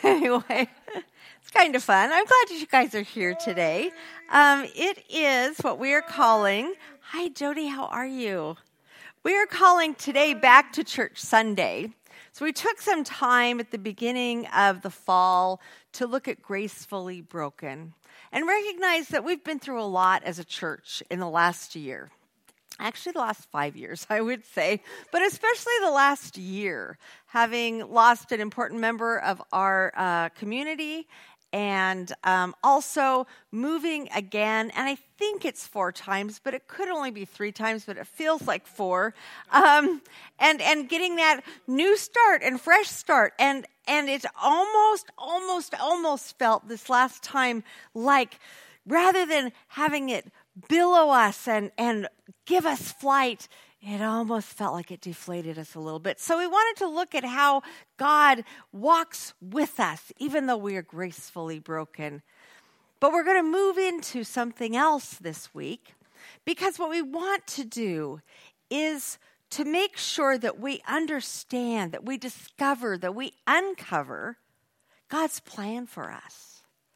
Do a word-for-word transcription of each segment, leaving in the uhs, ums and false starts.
Anyway, it's kind of fun. I'm glad you guys are here today. Um, it is what we are calling, hi Jody, how are you? We are calling today Back to Church Sunday. So we took some time at the beginning of the fall to look at Gracefully Broken and recognize that we've been through a lot as a church in the last year. Actually, the last five years, I would say, but especially the last year, having lost an important member of our uh, community and um, also moving again, and I think it's four times, but it could only be three times, but it feels like four, um, and and getting that new start and fresh start, and and it's almost, almost, almost felt this last time like rather than having it billow us and, and give us flight, it almost felt like it deflated us a little bit. So we wanted to look at how God walks with us, even though we are gracefully broken. But we're going to move into something else this week, because what we want to do is to make sure that we understand, that we discover, that we uncover God's plan for us.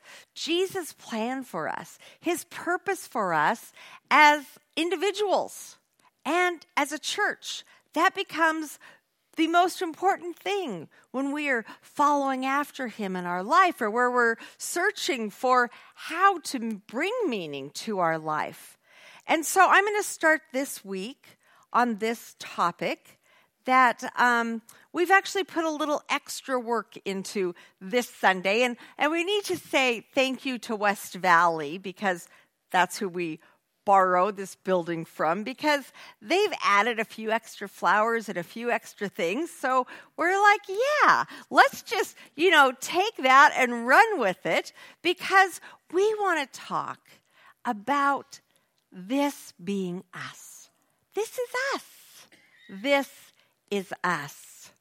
Jesus' plan for us, his purpose for us as individuals and as a church. That becomes the most important thing when we are following after him in our life, or where we're searching for how to bring meaning to our life. And so I'm going to start this week on this topic that um, we've actually put a little extra work into this Sunday. And, and we need to say thank you to West Valley, because that's who we borrow this building from, because they've added a few extra flowers and a few extra things. So we're like, yeah, let's just, you know, take that and run with it, because we want to talk about this being us. This is us. This is us.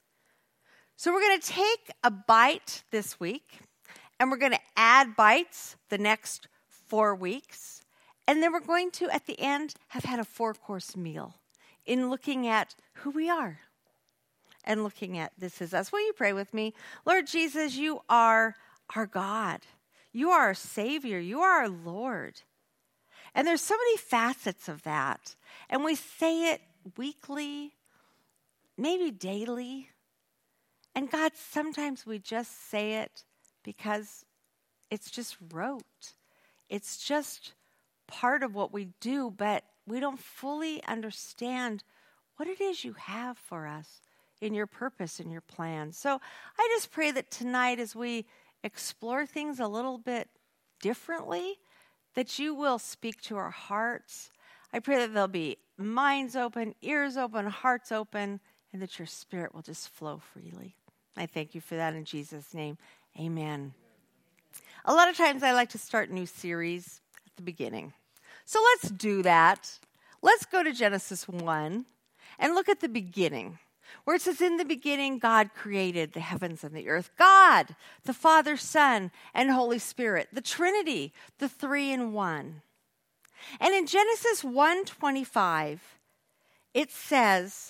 So we're going to take a bite this week, and we're going to add bites the next four weeks, and then we're going to, at the end, have had a four-course meal in looking at who we are and looking at this is us. Will you pray with me? Lord Jesus, you are our God. You are our Savior. You are our Lord. And there's so many facets of that, and we say it weekly, maybe daily. And God, sometimes we just say it because it's just rote. It's just part of what we do, but we don't fully understand what it is you have for us in your purpose and your plan. So I just pray that tonight, as we explore things a little bit differently, that you will speak to our hearts. I pray that there'll be minds open, ears open, hearts open, and that your Spirit will just flow freely. I thank you for that in Jesus' name. Amen. A lot of times I like to start new series at the beginning. So let's do that. Let's go to Genesis one and look at the beginning, where it says, in the beginning, God created the heavens and the earth. God, the Father, Son, and Holy Spirit, the Trinity, the three in one. And in Genesis one twenty-five, it says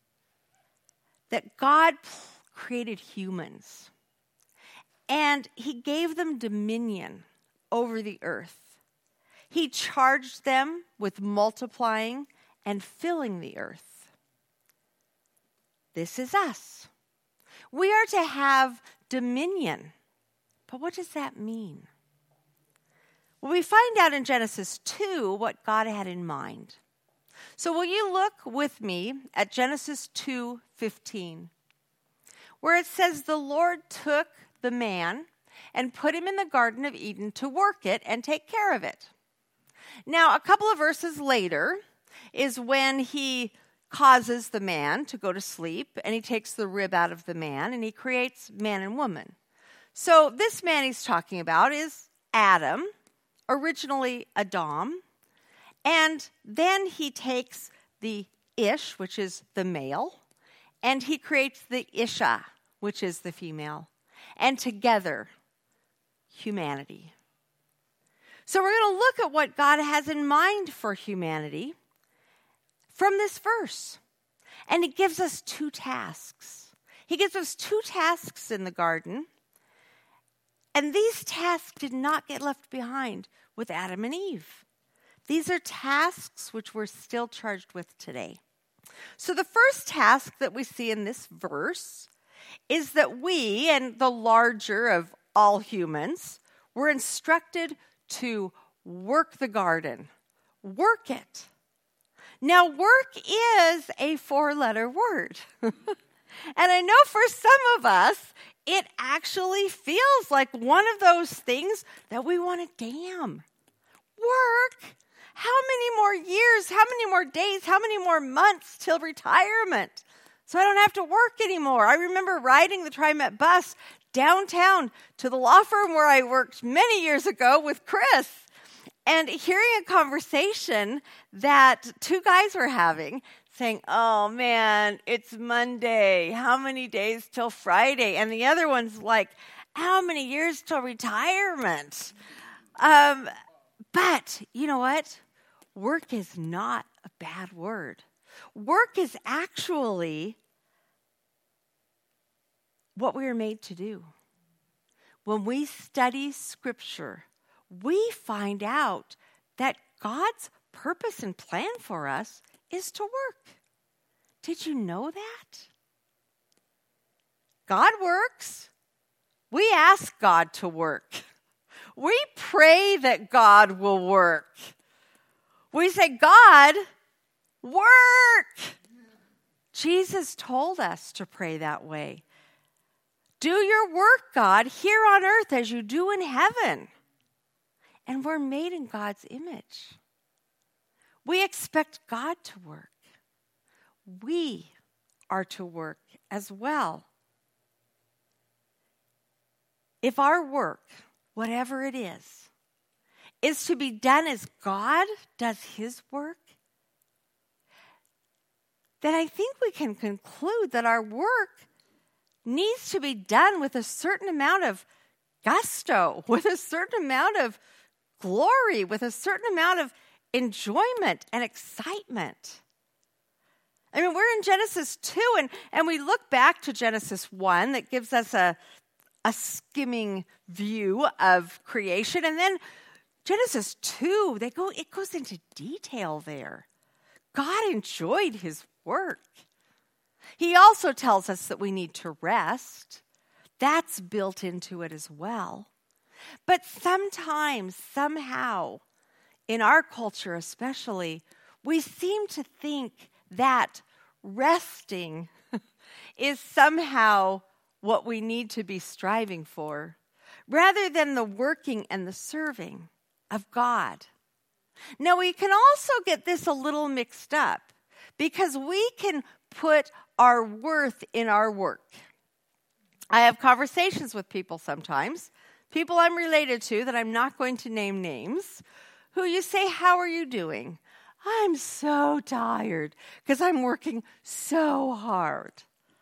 that God created humans, and he gave them dominion over the earth. He charged them with multiplying and filling the earth. This is us. We are to have dominion. But what does that mean? Well, we find out in Genesis two what God had in mind. So will you look with me at Genesis two fifteen, where it says, the Lord took the man and put him in the Garden of Eden to work it and take care of it. Now, a couple of verses later is when he causes the man to go to sleep, and he takes the rib out of the man, and he creates man and woman. So this man he's talking about is Adam, originally Adam, and then he takes the Ish, which is the male, and he creates the Isha, which is the female, and together, humanity. So we're going to look at what God has in mind for humanity from this verse. And he gives us two tasks. He gives us two tasks in the garden. And these tasks did not get left behind with Adam and Eve. These are tasks which we're still charged with today. So the first task that we see in this verse is that we, and the larger of all humans, were instructed to work the garden. Work it. Now, work is a four-letter word. And I know for some of us, it actually feels like one of those things that we want to damn. Work? How many more years, how many more days, how many more months till retirement? So I don't have to work anymore. I remember riding the TriMet bus downtown to the law firm where I worked many years ago with Chris, and hearing a conversation that two guys were having, saying, oh man, it's Monday. How many days till Friday? And the other one's like, how many years till retirement? Um, but you know what? Work is not a bad word. Work is actually what we are made to do. When we study Scripture, we find out that God's purpose and plan for us is to work. Did you know that? God works. We ask God to work. We pray that God will work. We say, God, work. Jesus told us to pray that way. Do your work, God, here on earth as you do in heaven. And we're made in God's image. We expect God to work. We are to work as well. If our work, whatever it is, is to be done as God does his work, then I think we can conclude that our work needs to be done with a certain amount of gusto, with a certain amount of glory, with a certain amount of enjoyment and excitement. I mean, we're in Genesis two, and, and we look back to Genesis one that gives us a, a skimming view of creation. And then Genesis two, they go, it goes into detail there. God enjoyed his work. He also tells us that we need to rest. That's built into it as well. But sometimes, somehow, in our culture especially, we seem to think that resting is somehow what we need to be striving for, rather than the working and the serving of God. Now, we can also get this a little mixed up, because we can put our worth in our work. I have conversations with people sometimes, people I'm related to that I'm not going to name names, who you say, how are you doing? I'm so tired because I'm working so hard.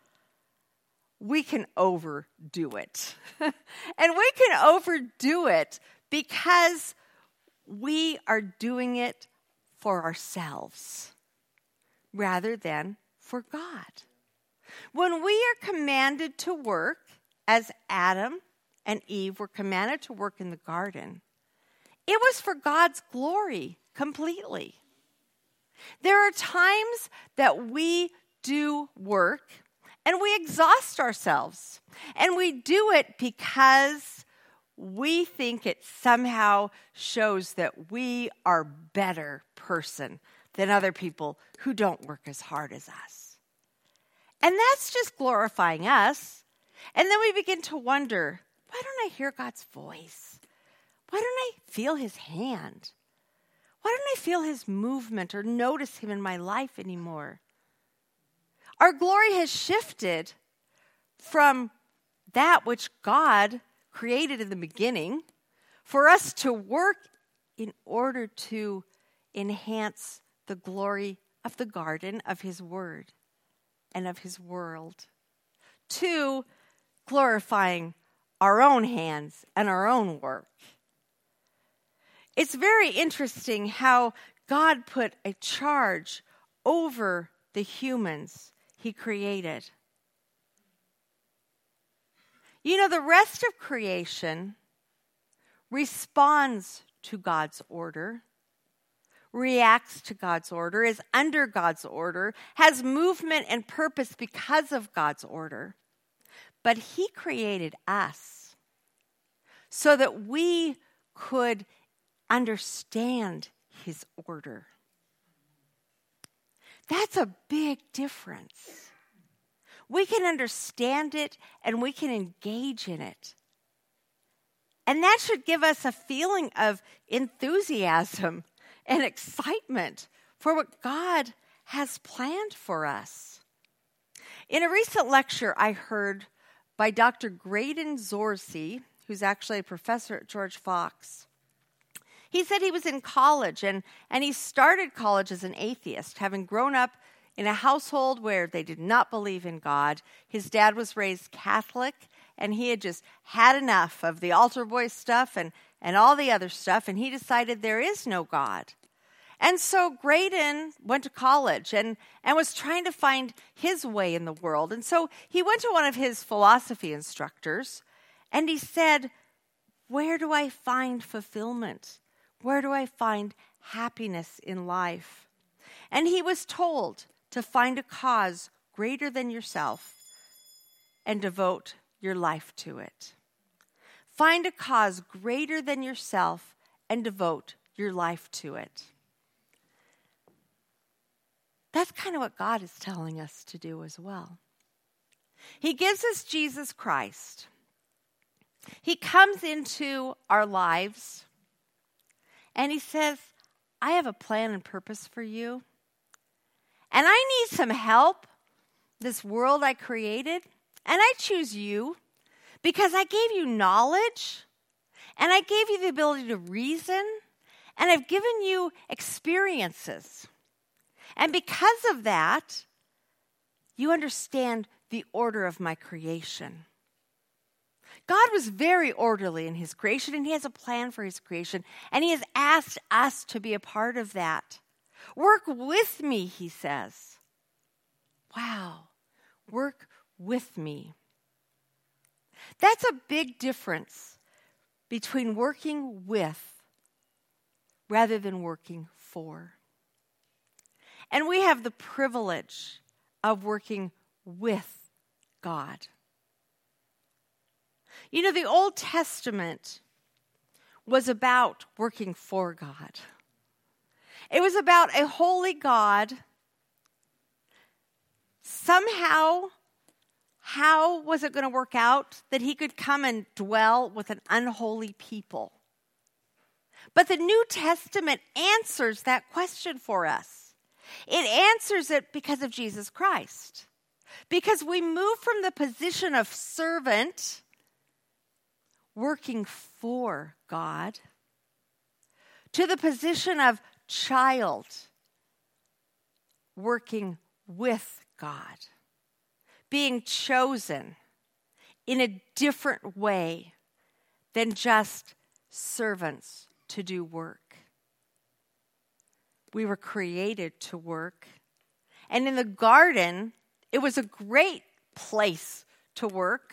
We can overdo it. And we can overdo it because we are doing it for ourselves rather than for God. When we are commanded to work, as Adam and Eve were commanded to work in the garden, it was for God's glory completely. There are times that we do work and we exhaust ourselves, and we do it because we think it somehow shows that we are a better person than other people who don't work as hard as us. And that's just glorifying us. And then we begin to wonder, why don't I hear God's voice? Why don't I feel his hand? Why don't I feel his movement or notice him in my life anymore? Our glory has shifted from that which God created in the beginning for us to work in order to enhance the glory of the garden, of his word, and of his world, to glorifying our own hands and our own work. It's very interesting how God put a charge over the humans he created. You know, the rest of creation responds to God's order, reacts to God's order, is under God's order, has movement and purpose because of God's order. But he created us so that we could understand his order. That's a big difference. We can understand it and we can engage in it. And that should give us a feeling of enthusiasm and excitement for what God has planned for us. In a recent lecture I heard by Doctor Graydon Zorsey, who's actually a professor at George Fox, he said he was in college, and, and he started college as an atheist, having grown up in a household where they did not believe in God. His dad was raised Catholic, and he had just had enough of the altar boy stuff and, and all the other stuff, and he decided there is no God. And so Graydon went to college and, and was trying to find his way in the world. And so he went to one of his philosophy instructors, and he said, "Where do I find fulfillment? Where do I find happiness in life?" And he was told to find a cause greater than yourself and devote your life to it. Find a cause greater than yourself and devote your life to it. That's kind of what God is telling us to do as well. He gives us Jesus Christ. He comes into our lives and he says, "I have a plan and purpose for you. And I need some help, this world I created. And I choose you because I gave you knowledge and I gave you the ability to reason and I've given you experiences. And because of that, you understand the order of my creation." God was very orderly in his creation, and he has a plan for his creation, and he has asked us to be a part of that. Work with me, he says. Wow, work with me. That's a big difference between working with rather than working for. And we have the privilege of working with God. You know, the Old Testament was about working for God. It was about a holy God. Somehow, how was it going to work out that he could come and dwell with an unholy people? But the New Testament answers that question for us. It answers it because of Jesus Christ. Because we move from the position of servant, working for God, to the position of child, working with God, being chosen in a different way than just servants to do work. We were created to work. And in the garden, it was a great place to work.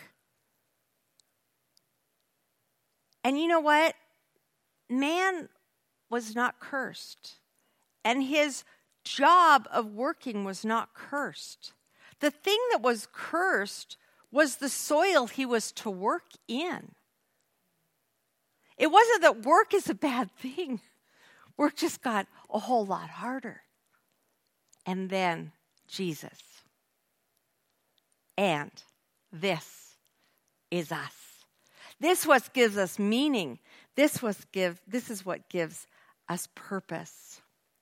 And you know what? Man was not cursed. And his job of working was not cursed. The thing that was cursed was the soil he was to work in. It wasn't that work is a bad thing. Work just got a whole lot harder. And then Jesus. And this is us. This what gives us meaning. This was give this is what gives us purpose.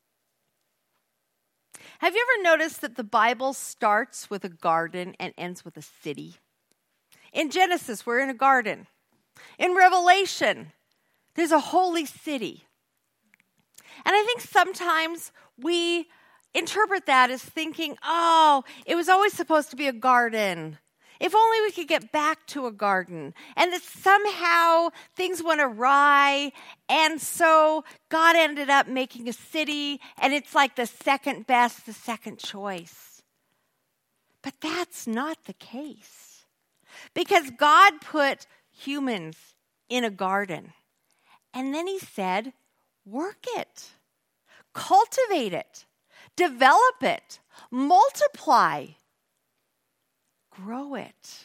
Have you ever noticed that the Bible starts with a garden and ends with a city? In Genesis, we're in a garden. In Revelation, there's a holy city. And I think sometimes we interpret that as thinking, oh, it was always supposed to be a garden. If only we could get back to a garden. And that somehow things went awry. And so God ended up making a city. And it's like the second best, the second choice. But that's not the case. Because God put humans in a garden. And then he said, work it, cultivate it, develop it, multiply, grow it.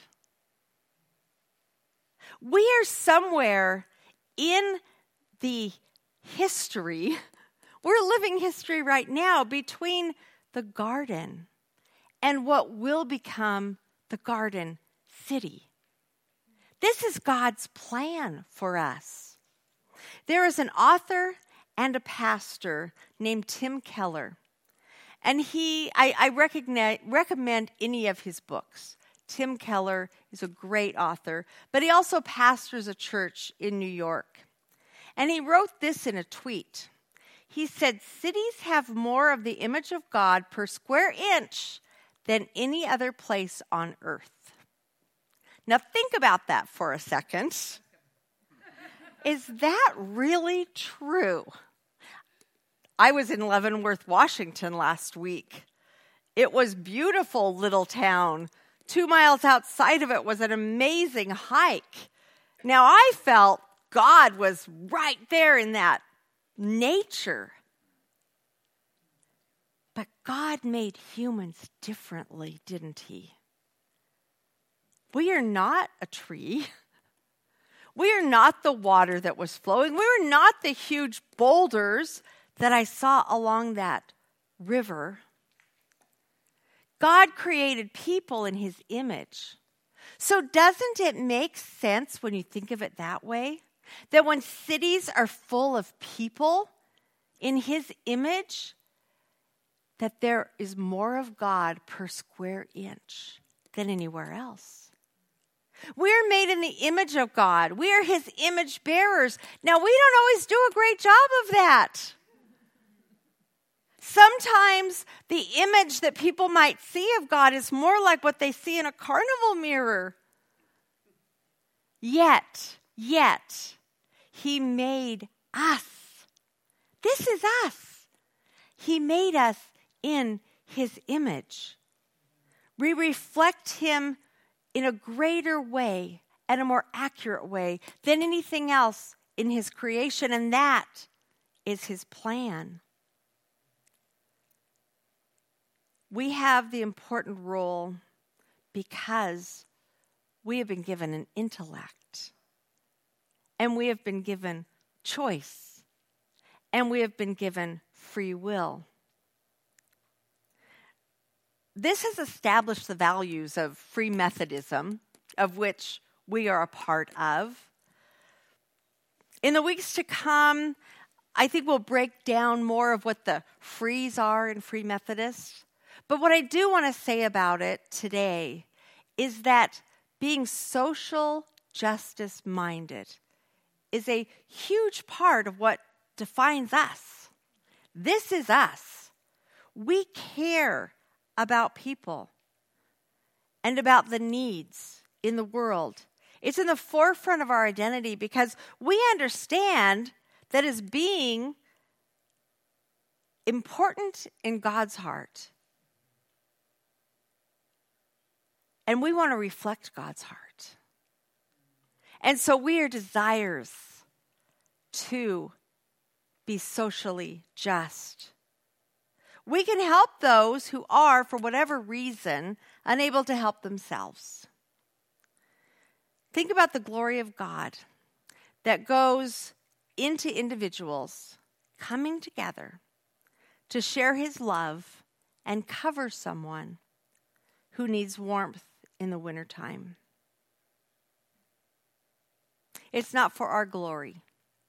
We are somewhere in the history, we're living history right now between the garden and what will become the garden city. This is God's plan for us. There is an author and a pastor named Tim Keller. And he, I, I recognize, recommend any of his books. Tim Keller is a great author, but he also pastors a church in New York. And he wrote this in a tweet. He said, cities have more of the image of God per square inch than any other place on earth. Now think about that for a second. Is that really true? I was in Leavenworth, Washington last week. It was beautiful little town. Two miles outside of it was an amazing hike. Now I felt God was right there in that nature. But God made humans differently, didn't he? We are not a tree. We are not the water that was flowing. We were not the huge boulders that I saw along that river. God created people in his image. So doesn't it make sense when you think of it that way? That when cities are full of people in his image, that there is more of God per square inch than anywhere else. We're made in the image of God. We are his image bearers. Now, we don't always do a great job of that. Sometimes the image that people might see of God is more like what they see in a carnival mirror. Yet, yet, he made us. This is us. He made us in his image. We reflect him in a greater way and a more accurate way than anything else in his creation, and that is his plan. We have the important role because we have been given an intellect, and we have been given choice, and we have been given free will. This has established the values of Free Methodism, of which we are a part of. In the weeks to come, I think we'll break down more of what the frees are in Free Methodist. But what I do want to say about it today is that being social justice minded is a huge part of what defines us. This is us. We care about people and about the needs in the world. It's in the forefront of our identity because we understand that as being important in God's heart. And we want to reflect God's heart. And so we are desirous to be socially just. We can help those who are, for whatever reason, unable to help themselves. Think about the glory of God that goes into individuals coming together to share his love and cover someone who needs warmth in the wintertime. It's not for our glory.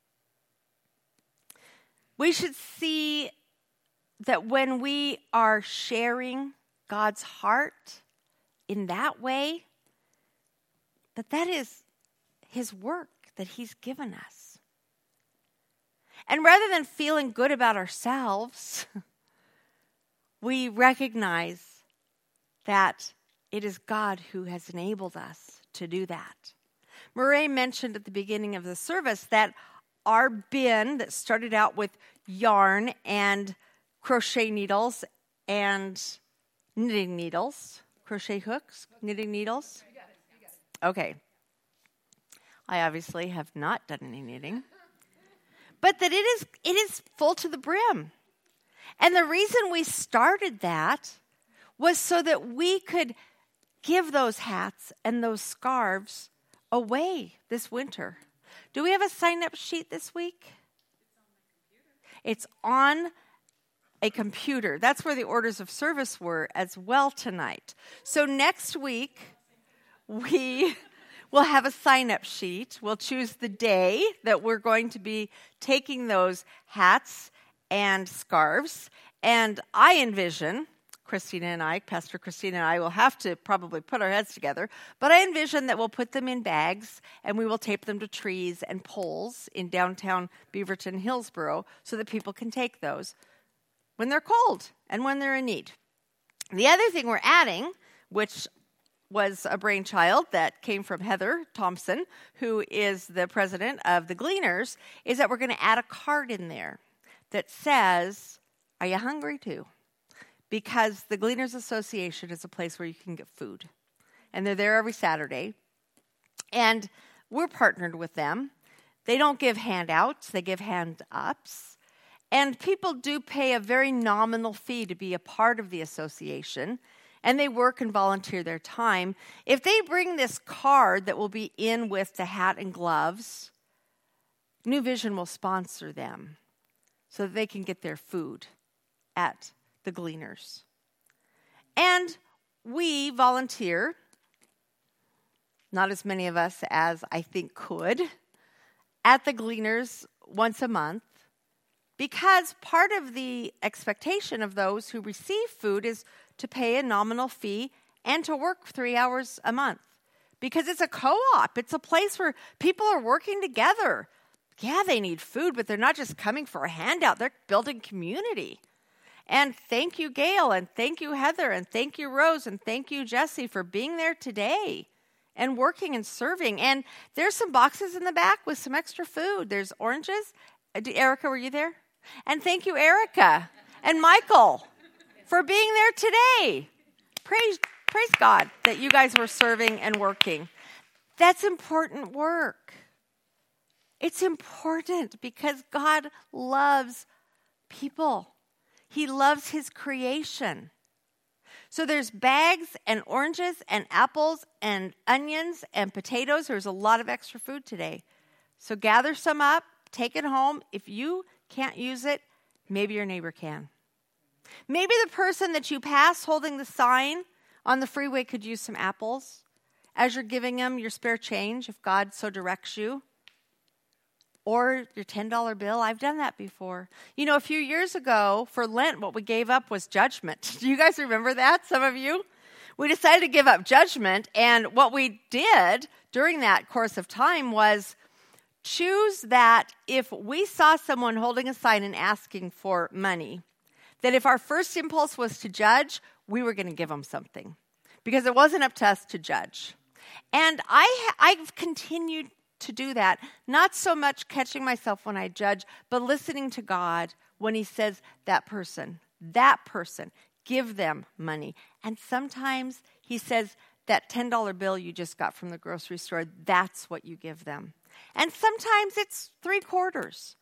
We should see that when we are sharing God's heart in that way, that that is his work that he's given us. And rather than feeling good about ourselves, we recognize that it is God who has enabled us to do that. Murray mentioned at the beginning of the service that our bin that started out with yarn and crochet needles and knitting needles, crochet hooks, knitting needles. You got it, you got it. Okay. I obviously have not done any knitting. but that it is it is full to the brim. And the reason we started that was so that we could give those hats and those scarves away this winter. Do we have a sign-up sheet this week? It's on a computer. That's where the orders of service were as well tonight. So next week, we will have a sign-up sheet. We'll choose the day that we're going to be taking those hats and scarves. And I envision, Christina and I, Pastor Christina and I will have to probably put our heads together, but I envision that we'll put them in bags and we will tape them to trees and poles in downtown Beaverton, Hillsboro, so that people can take those when they're cold and when they're in need. The other thing we're adding, which was a brainchild that came from Heather Thompson, who is the president of the Gleaners, is that we're going to add a card in there that says, "Are you hungry too?" Because the Gleaners Association is a place where you can get food. And they're there every Saturday. And we're partnered with them. They don't give handouts, they give hand-ups. And people do pay a very nominal fee to be a part of the association. And they work and volunteer their time. If they bring this card that will be in with the hat and gloves, New Vision will sponsor them so that they can get their food at the Gleaners. And we volunteer, not as many of us as I think could, at the Gleaners once a month, because part of the expectation of those who receive food is to pay a nominal fee and to work three hours a month. Because it's a co-op. It's a place where people are working together. Yeah, they need food, but they're not just coming for a handout. They're building community. And thank you, Gail, and thank you, Heather, and thank you, Rose, and thank you, Jesse, for being there today and working and serving. And there's some boxes in the back with some extra food. There's oranges. Erica, were you there? And thank you, Erica and Michael, for being there today. Praise, praise God that you guys were serving and working. That's important work. It's important because God loves people. He loves his creation. So there's bags and oranges and apples and onions and potatoes. There's a lot of extra food today. So gather some up, take it home. If you can't use it, maybe your neighbor can. Maybe the person that you pass holding the sign on the freeway could use some apples as you're giving them your spare change, if God so directs you. Or your ten dollar bill. I've done that before. You know, a few years ago for Lent, what we gave up was judgment. Do you guys remember that, some of you? We decided to give up judgment, and what we did during that course of time was choose that if we saw someone holding a sign and asking for money, that if our first impulse was to judge, we were going to give them something because it wasn't up to us to judge. And I, I've continued to do that, not so much catching myself when I judge, but listening to God when he says, that person, that person, give them money. And sometimes he says, that ten dollar bill you just got from the grocery store, that's what you give them. And sometimes it's three quarters.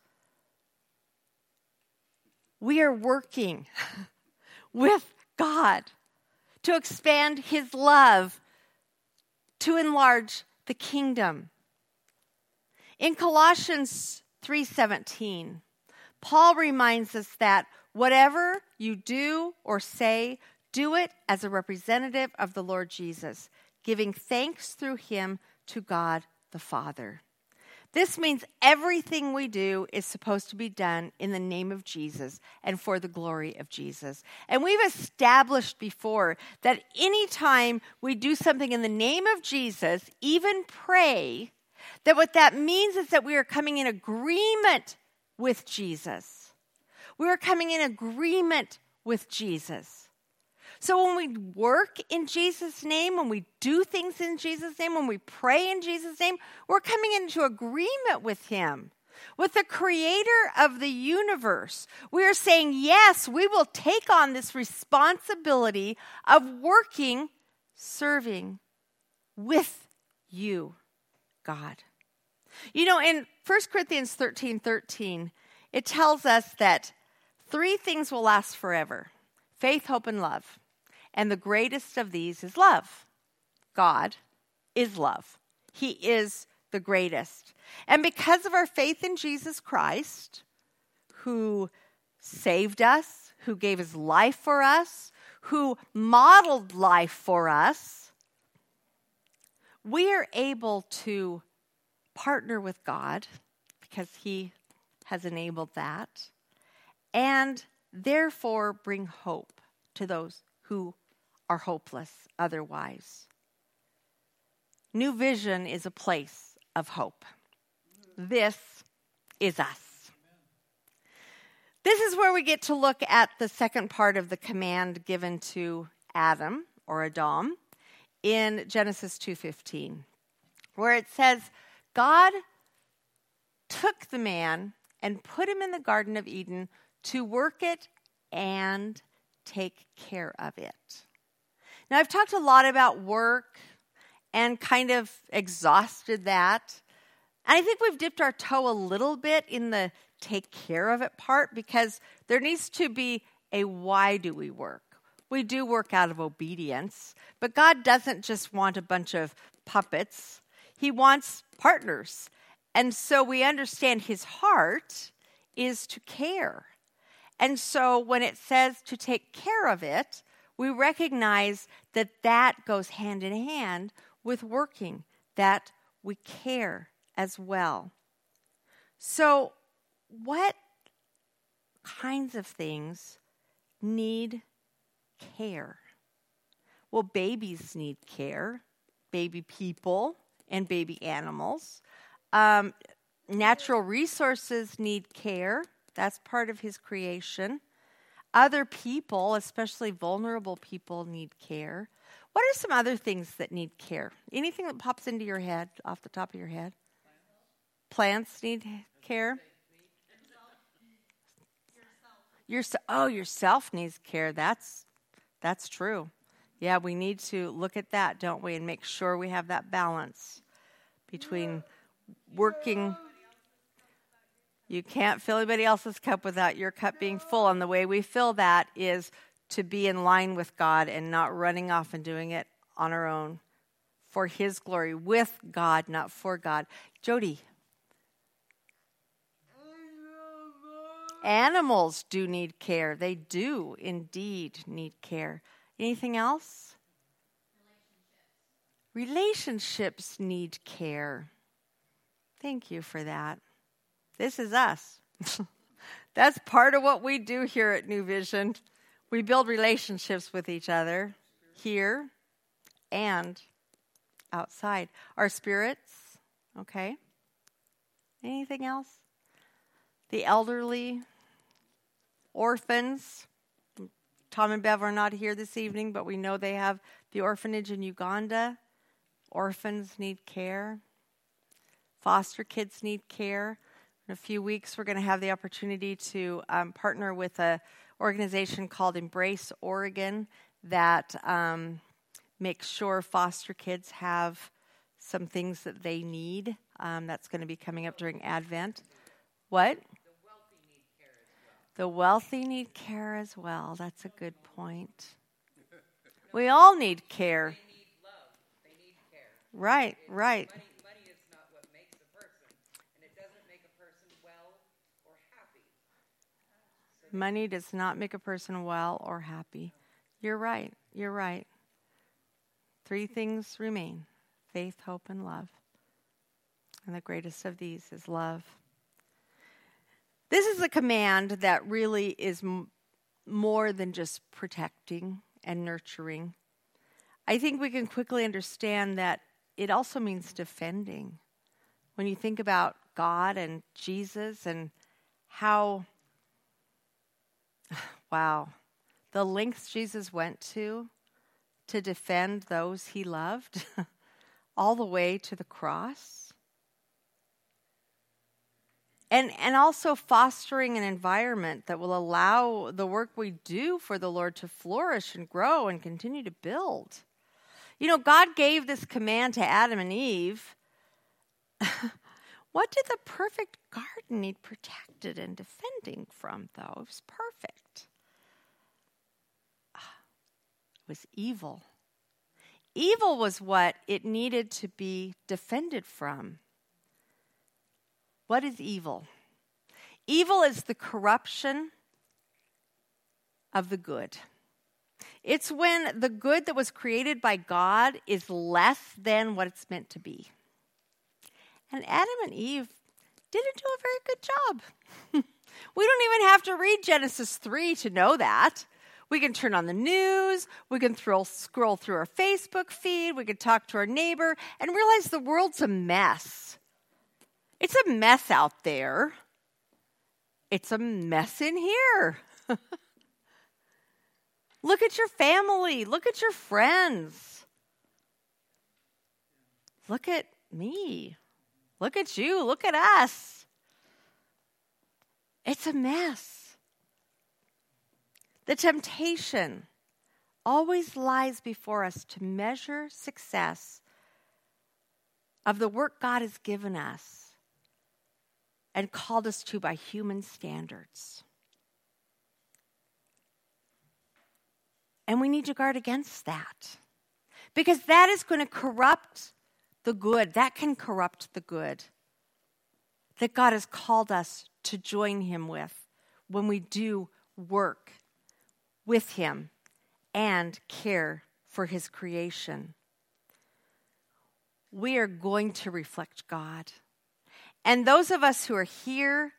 We are working with God to expand his love, to enlarge the kingdom. In Colossians three seventeen, Paul reminds us that whatever you do or say, do it as a representative of the Lord Jesus, giving thanks through him to God the Father. This means everything we do is supposed to be done in the name of Jesus and for the glory of Jesus. And we've established before that anytime we do something in the name of Jesus, even pray, that what that means is that we are coming in agreement with Jesus. We are coming in agreement with Jesus. So when we work in Jesus' name, when we do things in Jesus' name, when we pray in Jesus' name, we're coming into agreement with him, with the creator of the universe. We are saying, yes, we will take on this responsibility of working, serving with you, God. You know, in First Corinthians thirteen thirteen, it tells us that three things will last forever: faith, hope, and love. And the greatest of these is love. God is love. He is the greatest. And because of our faith in Jesus Christ, who saved us, who gave his life for us, who modeled life for us, we are able to partner with God because he has enabled that, and therefore bring hope to those who are hopeless otherwise. New Vision is a place of hope. This is us. This is where we get to look at the second part of the command given to Adam, or Adam, in Genesis two fifteen, where it says, God took the man and put him in the Garden of Eden to work it and take care of it. Now, I've talked a lot about work and kind of exhausted that. And I think we've dipped our toe a little bit in the take care of it part, because there needs to be a why do we work. We do work out of obedience, but God doesn't just want a bunch of puppets. He wants partners. And so we understand his heart is to care. And so when it says to take care of it, we recognize that that goes hand in hand with working, that we care as well. So what kinds of things need care? Well, babies need care, baby people and baby animals. Um, natural resources need care. That's part of his creation. Other people, especially vulnerable people, need care. What are some other things that need care? Anything that pops into your head, off the top of your head? Plants need care. Your, oh, yourself needs care. That's that's true. Yeah, we need to look at that, don't we, and make sure we have that balance between working. You can't fill anybody else's cup without your cup being full. And the way we fill that is to be in line with God and not running off and doing it on our own for his glory, with God, not for God. Jody. Animals do need care. They do indeed need care. Anything else? Relationships. Relationships need care. Thank you for that. This is us. That's part of what we do here at New Vision. We build relationships with each other here and outside. Our spirits, okay. Anything else? The elderly, orphans. Tom and Bev are not here this evening, but we know they have the orphanage in Uganda. Orphans need care. Foster kids need care. In a few weeks, we're going to have the opportunity to um, partner with an organization called Embrace Oregon that um, makes sure foster kids have some things that they need. Um, that's going to be coming up during Advent. What? The wealthy need care as well. That's a good point. We all need care. They need love. They need care. Right, right. Money, money is not what makes a person, and it doesn't make a person well or happy. So Money does not make a person well or happy. You're right. You're right. Three things remain: faith, hope, and love. And the greatest of these is love. This is a command that really is m- more than just protecting and nurturing. I think we can quickly understand that it also means defending. When you think about God and Jesus and how, wow, the lengths Jesus went to to defend those he loved, all the way to the cross. And and also fostering an environment that will allow the work we do for the Lord to flourish and grow and continue to build. You know, God gave this command to Adam and Eve What did the perfect garden need protected and defending from, though? It was perfect. It was evil. Evil was what it needed to be defended from. What is evil? Evil is the corruption of the good. It's when the good that was created by God is less than what it's meant to be. And Adam and Eve didn't do a very good job. We don't even have to read Genesis three to know that. We can turn on the news, we can throw, scroll through our Facebook feed, we can talk to our neighbor and realize the world's a mess. It's a mess out there. It's a mess in here. Look at your family. Look at your friends. Look at me. Look at you. Look at us. It's a mess. The temptation always lies before us to measure success of the work God has given us and called us to by human standards. And we need to guard against that. Because that is going to corrupt the good. That can corrupt the good that God has called us to join him with when we do work with him and care for his creation. We are going to reflect God. And those of us who are here,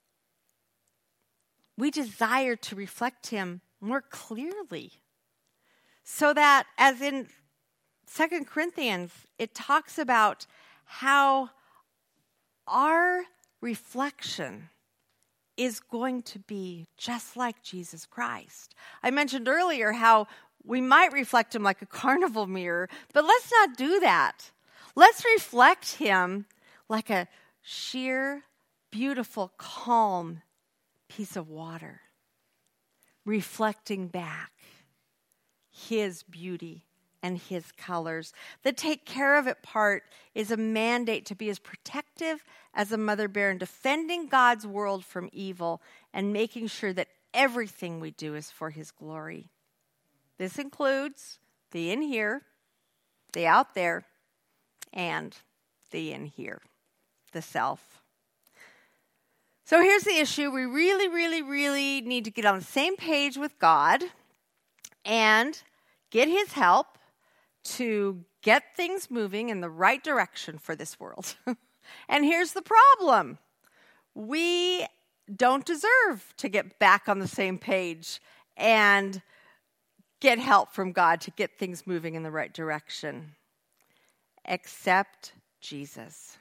we desire to reflect him more clearly. So that, as in Second Corinthians, it talks about how our reflection is going to be just like Jesus Christ. I mentioned earlier how we might reflect him like a carnival mirror, but let's not do that. Let's reflect him like a sheer, beautiful, calm piece of water, reflecting back his beauty and his colors. The take care of it part is a mandate to be as protective as a mother bear in defending God's world from evil and making sure that everything we do is for his glory. This includes the in here, the out there, and the in here, the self. So here's the issue. We really, really, really need to get on the same page with God and get his help to get things moving in the right direction for this world. And here's the problem. We don't deserve to get back on the same page and get help from God to get things moving in the right direction, except Jesus.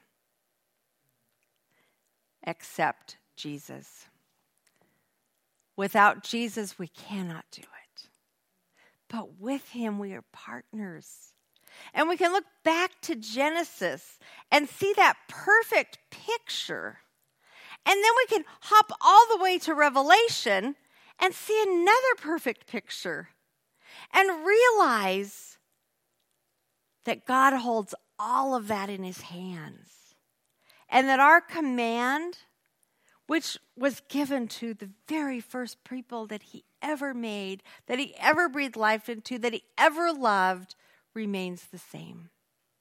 Except Jesus. Without Jesus, we cannot do it. But with him, we are partners. And we can look back to Genesis and see that perfect picture. And then we can hop all the way to Revelation and see another perfect picture and realize that God holds all of that in his hands. And that our command, which was given to the very first people that he ever made, that he ever breathed life into, that he ever loved, remains the same.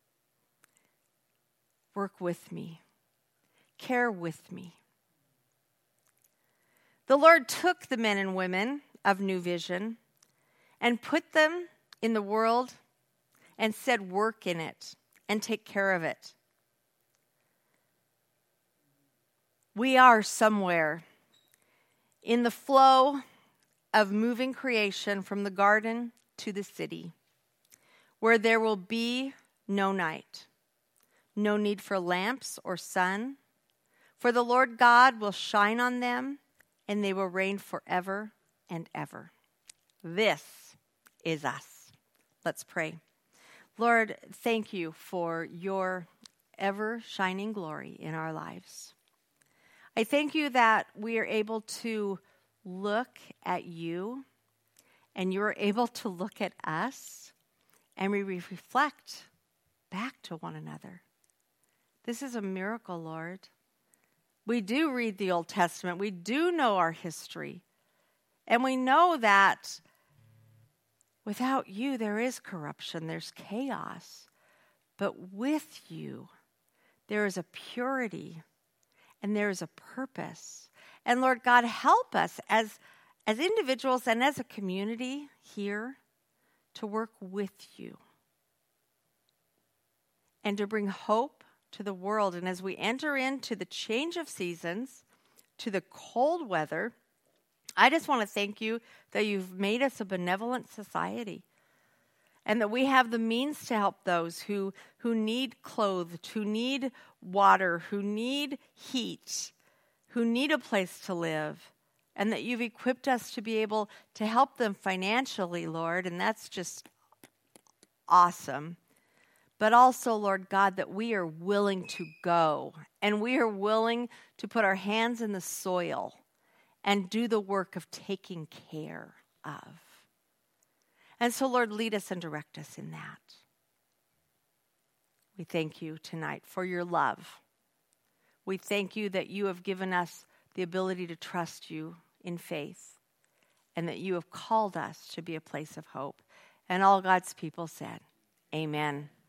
Work with me. Care with me. The Lord took the men and women of New Vision and put them in the world and said, work in it and take care of it. We are somewhere in the flow of moving creation from the garden to the city, where there will be no night, no need for lamps or sun, for the Lord God will shine on them, and they will reign forever and ever. This is us. Let's pray. Lord, thank you for your ever-shining glory in our lives. I thank you that we are able to look at you, and you're able to look at us, and we reflect back to one another. This is a miracle, Lord. We do read the Old Testament. We do know our history. And we know that without you, there is corruption, there's chaos. But with you, there is a purity and there is a purpose. And Lord God, help us as, as individuals and as a community here to work with you and to bring hope to the world. And as we enter into the change of seasons, to the cold weather, I just want to thank you that you've made us a benevolent society and that we have the means to help those who, who need clothed, who need water, who need heat, who need a place to live, and that you've equipped us to be able to help them financially, Lord, and that's just awesome. But also, Lord God, that we are willing to go and we are willing to put our hands in the soil and do the work of taking care of. And so, Lord, lead us and direct us in that. We thank you tonight for your love. We thank you that you have given us the ability to trust you in faith and that you have called us to be a place of hope. And all God's people said, amen.